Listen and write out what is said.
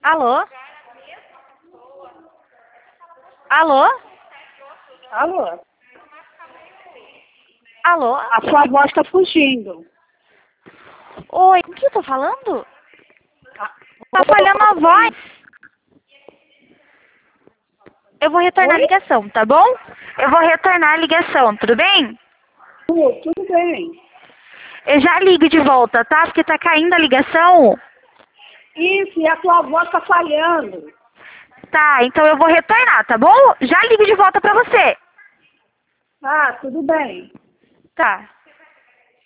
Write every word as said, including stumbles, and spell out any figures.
Alô? Alô? Alô? Alô? A sua voz está fugindo. Oi, com quem eu tô falando? Ah, Tá falhando a voz. Eu vou retornar a Oi? ligação, tá bom? Eu vou retornar a ligação, tudo bem? Tudo, tudo bem. Eu já ligo de volta, tá? Porque tá caindo a ligação. Isso, e a sua voz está falhando. Tá, então eu vou retornar, tá bom? Já ligo de volta pra você. Ah, tudo bem. Tá.